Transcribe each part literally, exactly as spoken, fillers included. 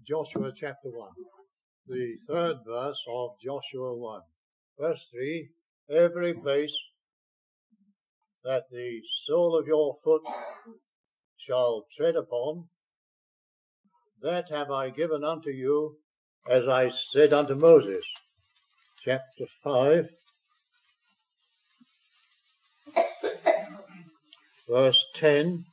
Joshua chapter one, the third verse of Joshua one. Verse three, every place that the sole of your foot shall tread upon, that have I given unto you, as I said unto Moses. Chapter five, verse ten.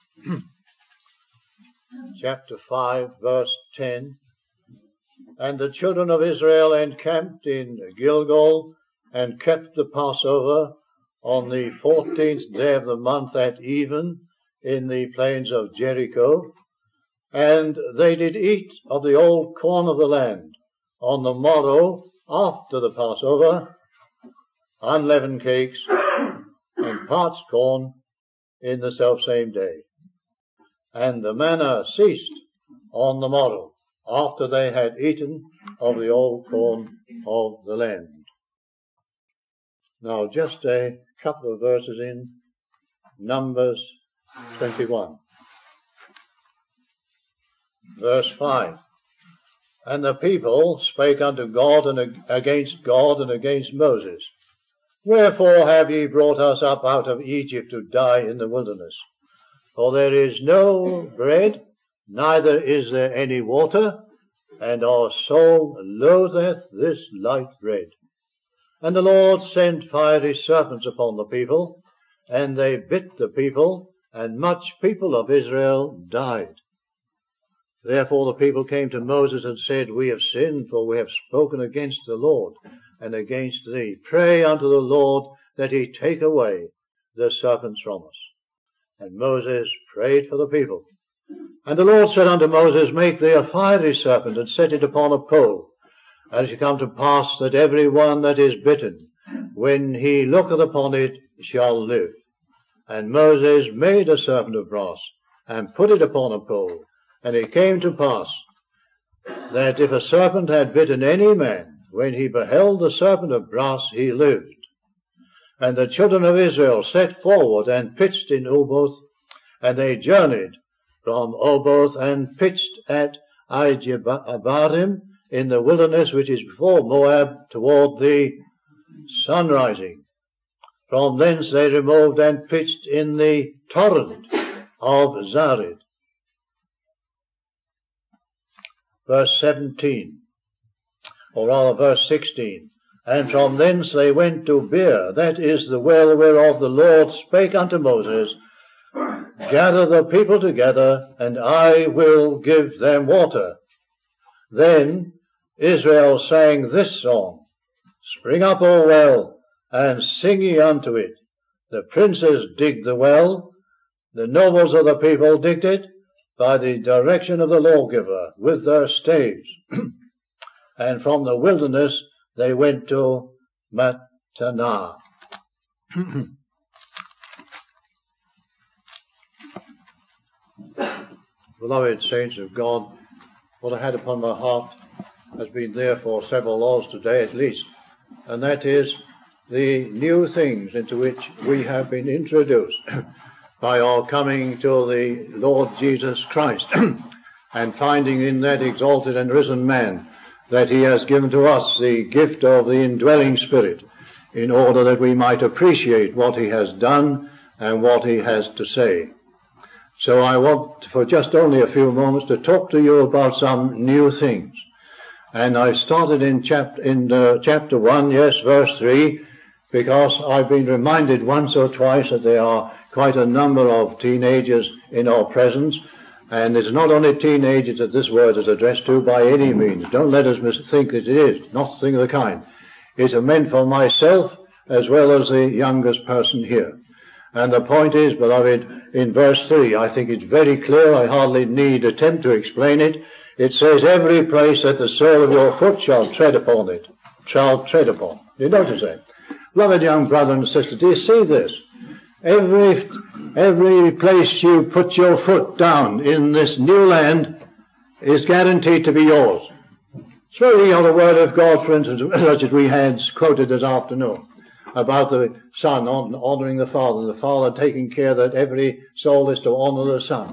Chapter five, verse ten. And the children of Israel encamped in Gilgal, and kept the Passover on the fourteenth day of the month at even, in the plains of Jericho. And they did eat of the old corn of the land on the morrow after the Passover, unleavened cakes and parched corn in the selfsame day. And the manna ceased on the morrow, after they had eaten of the old corn of the land. Now just a couple of verses in Numbers twenty-one. Verse five. And the people spake unto God and against God and against Moses, Wherefore have ye brought us up out of Egypt to die in the wilderness? For there is no bread, neither is there any water, and our soul loatheth this light bread. And the Lord sent fiery serpents upon the people, and they bit the people, and much people of Israel died. Therefore the people came to Moses and said, We have sinned, for we have spoken against the Lord and against thee. Pray unto the Lord that he take away the serpents from us. And Moses prayed for the people. And the Lord said unto Moses, Make thee a fiery serpent, and set it upon a pole. And it shall come to pass that every one that is bitten, when he looketh upon it, shall live. And Moses made a serpent of brass, and put it upon a pole. And it came to pass that if a serpent had bitten any man, when he beheld the serpent of brass, he lived. And the children of Israel set forward and pitched in Oboth, and they journeyed from Oboth and pitched at Ijebarim in the wilderness which is before Moab toward the sunrising. From thence they removed and pitched in the torrent of Zarid. Verse seventeen, or rather verse sixteen. And from thence they went to Beer, that is the well whereof the Lord spake unto Moses, Gather the people together, and I will give them water. Then Israel sang this song, Spring up, O well, and sing ye unto it. The princes digged the well, the nobles of the people digged it, by the direction of the lawgiver, with their staves. And from the wilderness they went to Mattanah. Beloved saints of God, what I had upon my heart has been there for several laws today at least, and that is the new things into which we have been introduced by our coming to the Lord Jesus Christ and finding in that exalted and risen man that he has given to us the gift of the indwelling Spirit in order that we might appreciate what he has done and what he has to say. So I want for just only a few moments to talk to you about some new things. And I started in, chap- in uh, chapter one, yes, verse three, because I've been reminded once or twice that there are quite a number of teenagers in our presence, and it's not only teenagers that this word is addressed to by any means. Don't let us think that it is, nothing of the kind. It's meant for myself as well as the youngest person here. And the point is, beloved, in verse three, I think it's very clear, I hardly need attempt to explain it. It says, every place that the sole of your foot shall tread upon it, shall tread upon. You notice that? Beloved young brother and sister, do you see this? Every, every place you put your foot down in this new land is guaranteed to be yours. Suppose you got a word of God, for instance, such as we had quoted this afternoon, about the Son honouring the Father, and the Father taking care that every soul is to honour the Son.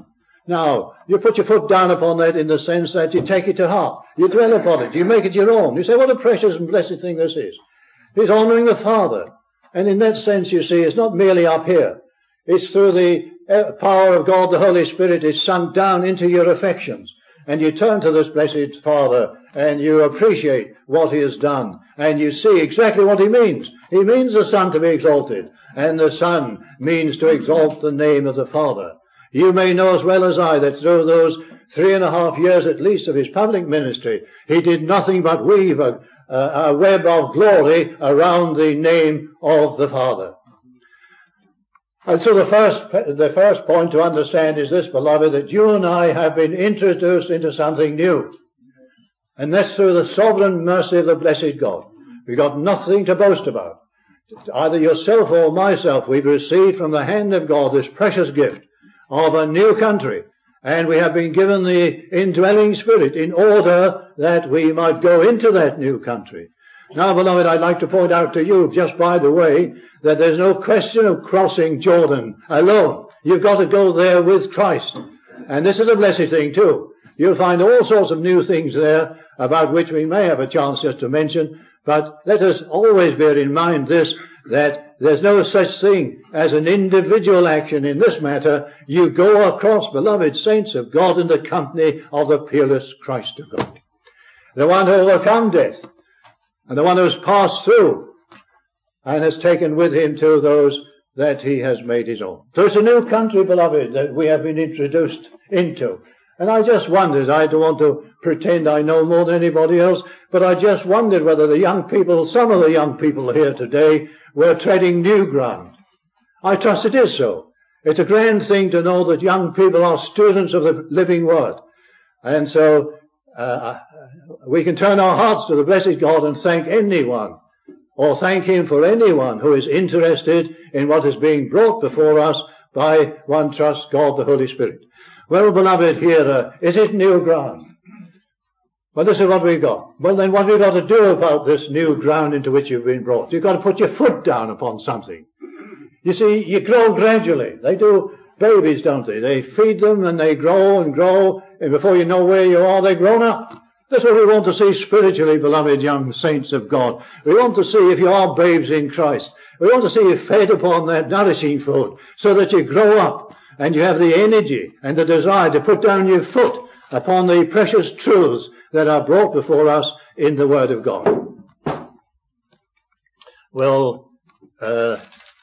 Now, you put your foot down upon that in the sense that you take it to heart. You dwell upon it. You make it your own. You say, what a precious and blessed thing this is. It's honouring the Father. And in that sense, you see, it's not merely up here. It's through the power of God, the Holy Spirit is sunk down into your affections. And you turn to this blessed Father and you appreciate what he has done. And you see exactly what he means. He means the Son to be exalted. And the Son means to exalt the name of the Father. You may know as well as I that through those three and a half years at least of his public ministry, he did nothing but weave a, a web of glory around the name of the Father. And so the first, the first point to understand is this, beloved, that you and I have been introduced into something new. And that's through the sovereign mercy of the blessed God. We've got nothing to boast about. Either yourself or myself, we've received from the hand of God this precious gift of a new country, and we have been given the indwelling Spirit in order that we might go into that new country. Now, beloved, I'd like to point out to you, just by the way, that there's no question of crossing Jordan alone. You've got to go there with Christ. And this is a blessed thing too. You'll find all sorts of new things there about which we may have a chance just to mention, but let us always bear in mind this, that there's no such thing as an individual action in this matter. You go across, beloved saints of God, in the company of the peerless Christ of God, the one who overcome death, and the one who has passed through and has taken with him to those that he has made his own. So it's a new country, beloved, that we have been introduced into. And I just wondered, I don't want to pretend I know more than anybody else, but I just wondered whether the young people, some of the young people here today, were treading new ground. I trust it is so. It's a grand thing to know that young people are students of the living word. And so uh, we can turn our hearts to the blessed God and thank anyone, or thank him for anyone who is interested in what is being brought before us by, one trusts, God the Holy Spirit. Well, beloved, here, uh, is it new ground? Well, this is what we've got. Well, then what have you got to do about this new ground into which you've been brought? You've got to put your foot down upon something. You see, you grow gradually. They do babies, don't they? They feed them and they grow and grow, and before you know where you are, they've grown up. That's what we want to see spiritually, beloved young saints of God. We want to see if you are babes in Christ. We want to see you fed upon that nourishing food so that you grow up and you have the energy and the desire to put down your foot upon the precious truths that are brought before us in the Word of God. Well, uh,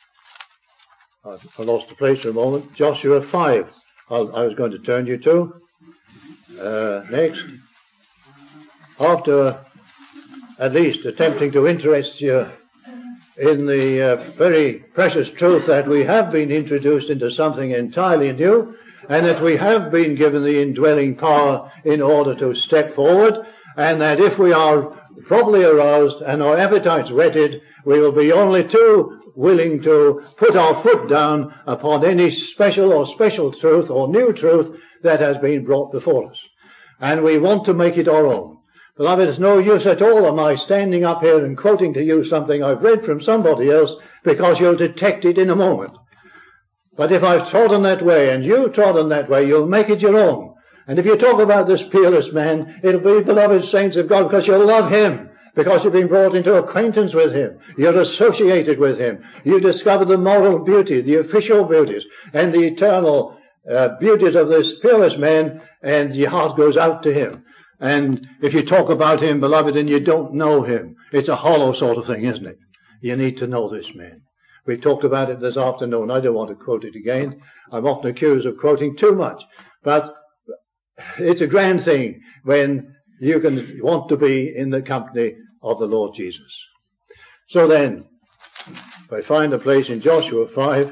I lost the place for a moment. Joshua five, I'll, I was going to turn you to. Uh, next. After at least attempting to interest you in the uh, very precious truth that we have been introduced into something entirely new, and that we have been given the indwelling power in order to step forward, and that if we are properly aroused and our appetites whetted, we will be only too willing to put our foot down upon any special or special truth or new truth that has been brought before us. And we want to make it our own. Beloved, it's no use at all of my standing up here and quoting to you something I've read from somebody else, because you'll detect it in a moment. But if I've trodden that way and you've trodden that way, you'll make it your own. And if you talk about this peerless man, it'll be, beloved saints of God, because you'll love him, because you've been brought into acquaintance with him. You're associated with him. You discover the moral beauty, the official beauties, and the eternal uh, beauties of this peerless man, and your heart goes out to him. And if you talk about him, beloved, and you don't know him, it's a hollow sort of thing, isn't it? You need to know this man. We talked about it this afternoon. I don't want to quote it again. I'm often accused of quoting too much. But it's a grand thing when you can want to be in the company of the Lord Jesus. So then, if I find a place in Joshua five,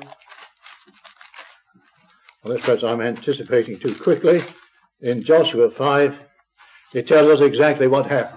well, perhaps I'm anticipating too quickly. In Joshua five, it tells us exactly what happened.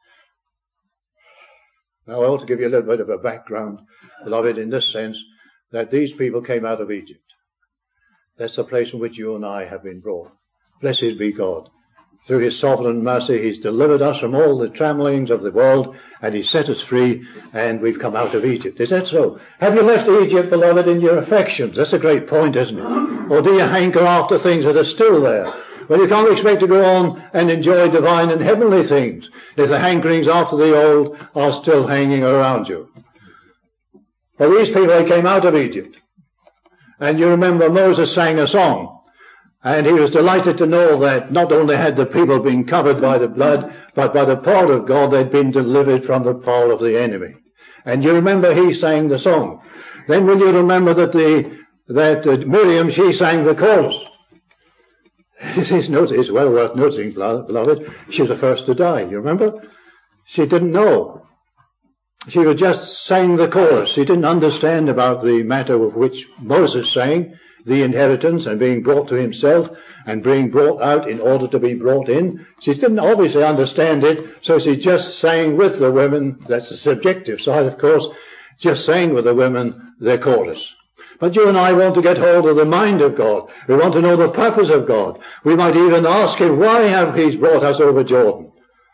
Now, I want to give you a little bit of a background, beloved, in this sense, that these people came out of Egypt. That's the place in which you and I have been brought. Blessed be God. through his sovereign mercy, he's delivered us from all the trammelings of the world, and he's set us free, and we've come out of Egypt. Is that so? Have you left Egypt, beloved, in your affections? That's a great point, isn't it? Or do you hanker after things that are still there? Well, you can't expect to go on and enjoy divine and heavenly things if the hankerings after the old are still hanging around you. Well, these people, they came out of Egypt. And you remember Moses sang a song. And he was delighted to know that not only had the people been covered by the blood, but by the power of God they'd been delivered from the power of the enemy. And you remember he sang the song. Then will you remember that the that uh, Miriam, she sang the chorus. It is, not, it's well worth noticing, beloved, she was the first to die. You remember? She didn't know. She was just sang the chorus. She didn't understand about the matter of which Moses sang, the inheritance and being brought to himself and being brought out in order to be brought in. She didn't obviously understand it, so she just sang with the women. That's the subjective side, of course. Just sang with the women their chorus. But you and I want to get hold of the mind of God. We want to know the purpose of God. We might even ask him, why have he brought us over Jordan?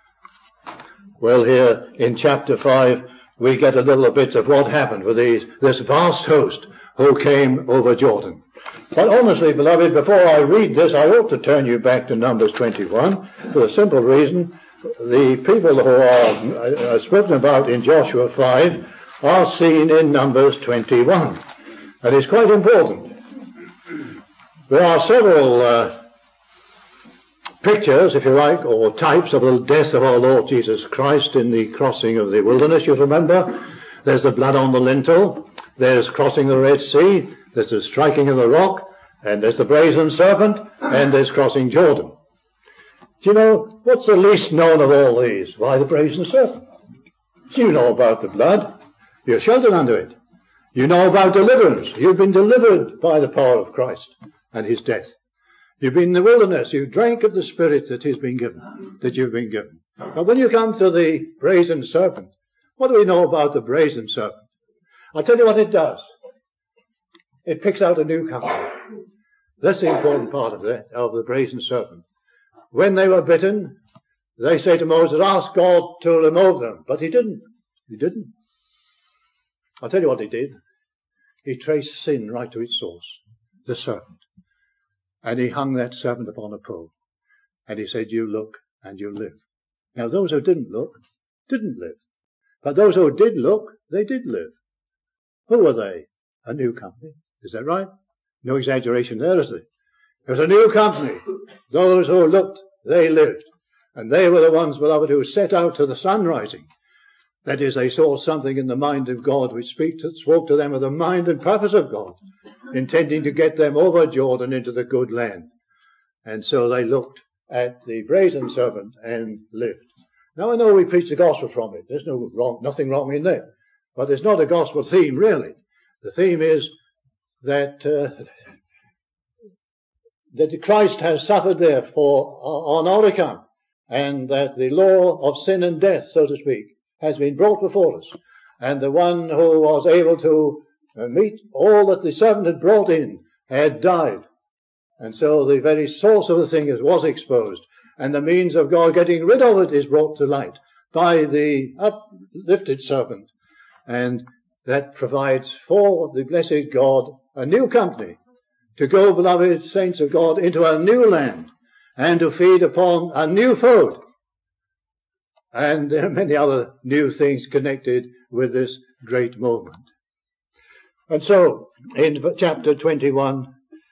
Well, here in chapter five, we get a little bit of what happened with these, this vast host who came over Jordan. But honestly, beloved, before I read this, I ought to turn you back to Numbers twenty-one for the simple reason the people who are uh, spoken about in Joshua five are seen in Numbers twenty-one. And it's quite important. There are several uh, pictures, if you like, or types of the death of our Lord Jesus Christ in the crossing of the wilderness. You remember, there's the blood on the lintel, there's crossing the Red Sea, there's the striking of the rock, and there's the brazen serpent, and there's crossing Jordan. Do you know, what's the least known of all these? Why, the brazen serpent. You know about the blood. You're sheltered under it. You know about deliverance. You've been delivered by the power of Christ and his death. You've been in the wilderness. You drank of the Spirit that has been given, that you've been given. But when you come to the brazen serpent, what do we know about the brazen serpent? I'll tell you what it does. It picks out a new company. That's the important part of the, of the brazen serpent. When they were bitten, they say to Moses, ask God to remove them. But he didn't. He didn't. I'll tell you what he did. He traced sin right to its source, the serpent. And he hung that serpent upon a pole. And he said, you look and you live. Now those who didn't look, didn't live. But those who did look, they did live. Who were they? A new company. Is that right? No exaggeration there, is there? It was a new company. Those who looked, they lived. And they were the ones, beloved, who set out to the sun rising. That is, they saw something in the mind of God which speak to, spoke to them of the mind and purpose of God, intending to get them over Jordan into the good land. And so they looked at the brazen serpent and lived. Now I know we preach the gospel from it. There's no wrong, nothing wrong in that. But it's not a gospel theme, really. The theme is that uh, that Christ has suffered there for on our account, and that the law of sin and death, so to speak, has been brought before us, and the one who was able to uh, meet all that the servant had brought in had died, and so the very source of the thing is, was exposed, and the means of God getting rid of it is brought to light by the uplifted serpent, and that provides for the blessed God a new company to go, beloved saints of God, into a new land and to feed upon a new food. And there are many other new things connected with this great movement. And so, in chapter twenty-one,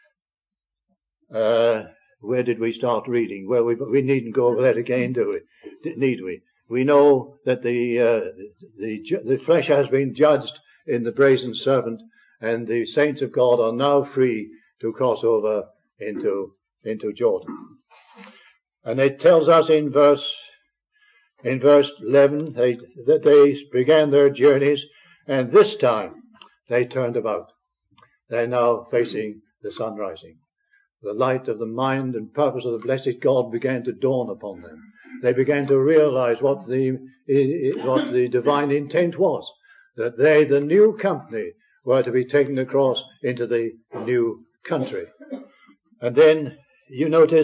uh, where did we start reading? Well, we, we needn't go over that again, do we? Need we? We know that the, uh, the, the flesh has been judged in the brazen serpent, and the saints of God are now free to cross over into, into Jordan. And it tells us in verse In verse eleven, they, that they began their journeys, and this time they turned about. They're now facing the sun rising. The light of the mind and purpose of the blessed God began to dawn upon them. They began to realize what the, what the divine intent was, that they, the new company, were to be taken across into the new country. And then you notice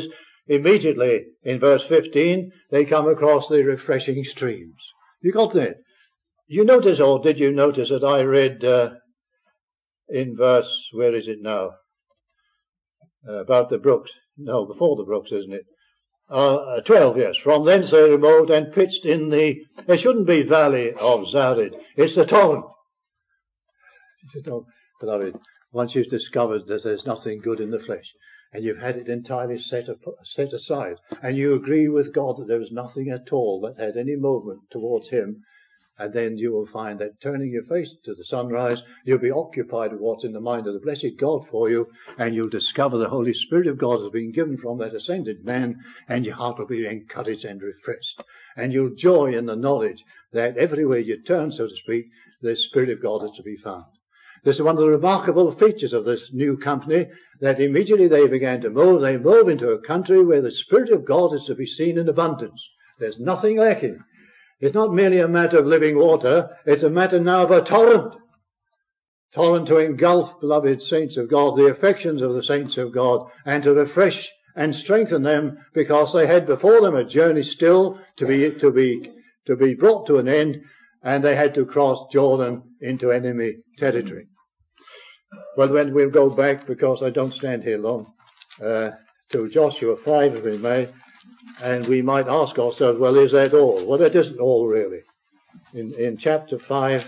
immediately in verse fifteen, they come across the refreshing streams. You got that? You notice, or did you notice that I read uh, in verse, where is it now? Uh, about the brooks. No, before the brooks, isn't it? Uh, twelve, yes. From thence they removed and pitched in the, it shouldn't be valley of Zared, it's the torrent. You know, beloved, once you've discovered that there's nothing good in the flesh, and you've had it entirely set, up, set aside, and you agree with God that there was nothing at all that had any movement towards him, and then you will find that turning your face to the sunrise, you'll be occupied with what's in the mind of the blessed God for you, and you'll discover the Holy Spirit of God has been given from that ascended man, and your heart will be encouraged and refreshed. And you'll joy in the knowledge that everywhere you turn, so to speak, the Spirit of God is to be found. This is one of the remarkable features of this new company, that immediately they began to move, they move into a country where the Spirit of God is to be seen in abundance. There's nothing lacking. It's not merely a matter of living water, it's a matter now of a torrent. Torrent to engulf, beloved saints of God, the affections of the saints of God, and to refresh and strengthen them, because they had before them a journey still to be, to be, to be brought to an end, and they had to cross Jordan into enemy territory. Well, when we'll go back, because I don't stand here long, uh, to Joshua five, if we may, and we might ask ourselves, well, is that all? Well, that isn't all, really. In, in chapter five,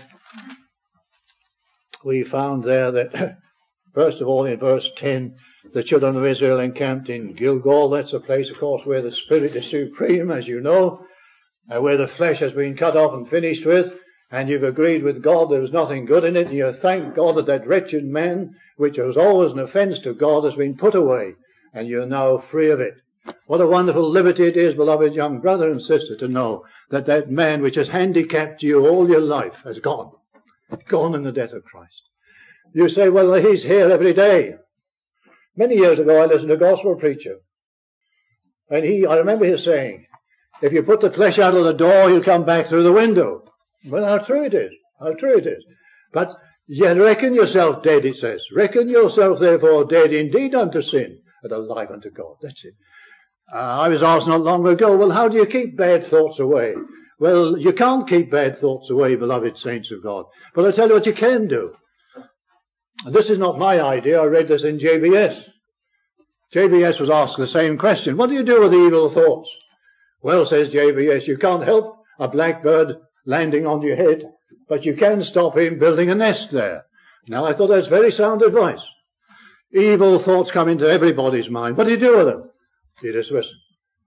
we found there that, first of all, in verse ten, the children of Israel encamped in Gilgal. That's a place, of course, where the Spirit is supreme, as you know, and where the flesh has been cut off and finished with, and you've agreed with God there was nothing good in it, and you thank God that that wretched man, which was always an offence to God, has been put away, and you're now free of it. What a wonderful liberty it is, beloved young brother and sister, to know that that man which has handicapped you all your life has gone. Gone in the death of Christ. You say, well, he's here every day. Many years ago I listened to a gospel preacher. And he, I remember his saying, if you put the flesh out of the door, he'll come back through the window. Well, how true it is. How true it is. But yet reckon yourself dead, it says. Reckon yourself therefore dead indeed unto sin, and alive unto God. That's it. Uh, I was asked not long ago, well, how do you keep bad thoughts away? Well, you can't keep bad thoughts away, beloved saints of God. But I'll tell you what you can do. And this is not my idea. I read this in J B S. J B S was asked the same question. What do you do with evil thoughts? Well, says J B S, you can't help a blackbird landing on your head, but you can stop him building a nest there. Now, I thought that's very sound advice. Evil thoughts come into everybody's mind. What do you do with them? You just listen.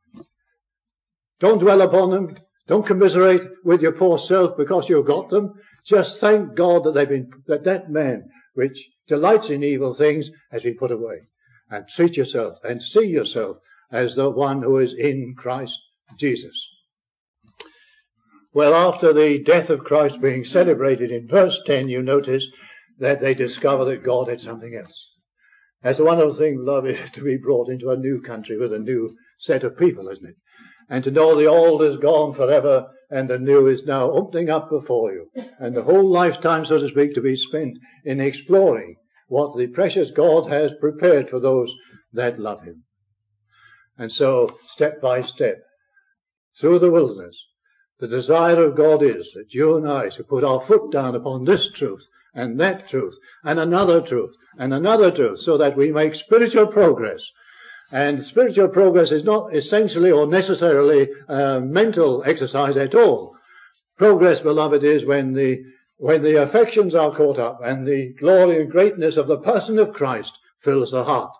Don't dwell upon them. Don't commiserate with your poor self because you've got them. Just thank God that they've been, that that man which delights in evil things has been put away. And treat yourself and see yourself as the one who is in Christ Jesus. Well, after the death of Christ being celebrated in verse ten, you notice that they discover that God had something else. That's a wonderful thing, beloved, to be brought into a new country with a new set of people, isn't it? And to know the old is gone forever and the new is now opening up before you. And the whole lifetime, so to speak, to be spent in exploring what the precious God has prepared for those that love him. And so, step by step, through the wilderness, the desire of God is that you and I should put our foot down upon this truth and that truth and another truth and another truth so that we make spiritual progress. And spiritual progress is not essentially or necessarily a mental exercise at all. Progress, beloved, is when the when the affections are caught up and the glory and greatness of the person of Christ fills the heart.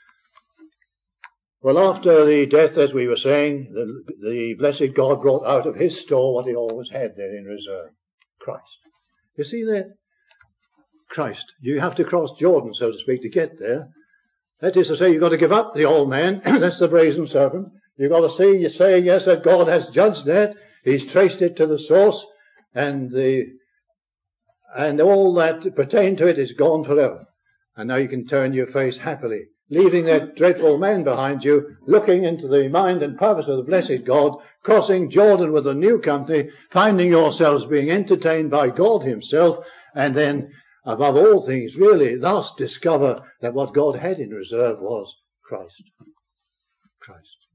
Well, after the death, as we were saying, the, the blessed God brought out of his store what he always had there in reserve. Christ. You see that? Christ. You have to cross Jordan, so to speak, to get there. That is to say, you've got to give up the old man. That's the brazen serpent. You've got to see, you say, yes, that God has judged that. He's traced it to the source, and the and all that pertained to it is gone forever. And now you can turn your face happily, leaving that dreadful man behind you, looking into the mind and purpose of the blessed God, crossing Jordan with a new company, finding yourselves being entertained by God himself, and then, above all things, really, last discover that what God had in reserve was Christ. Christ.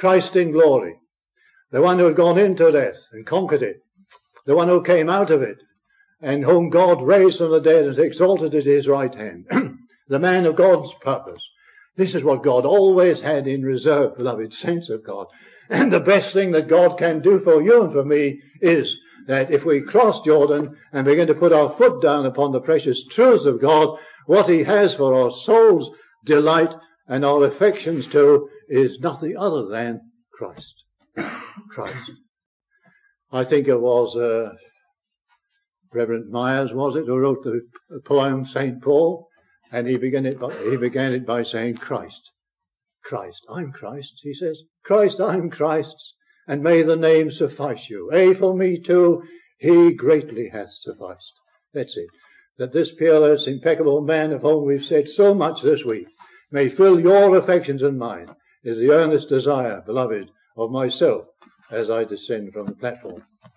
Christ in glory, the one who had gone into death and conquered it, the one who came out of it, and whom God raised from the dead and exalted at his right hand, the man of God's purpose. This is what God always had in reserve, beloved saints of God. And the best thing that God can do for you and for me is that if we cross Jordan and begin to put our foot down upon the precious truths of God, what he has for our soul's delight and our affections too is nothing other than Christ. Christ. I think it was uh, Reverend Myers, was it, who wrote the poem Saint Paul, and he began it by, he began it by saying, Christ, Christ, I'm Christ, he says. Christ, I'm Christ's, and may the name suffice you. A for me too, he greatly hath sufficed. That's it. That this peerless, impeccable man of whom we've said so much this week may fill your affections and mine is the earnest desire, beloved, of myself as I descend from the platform.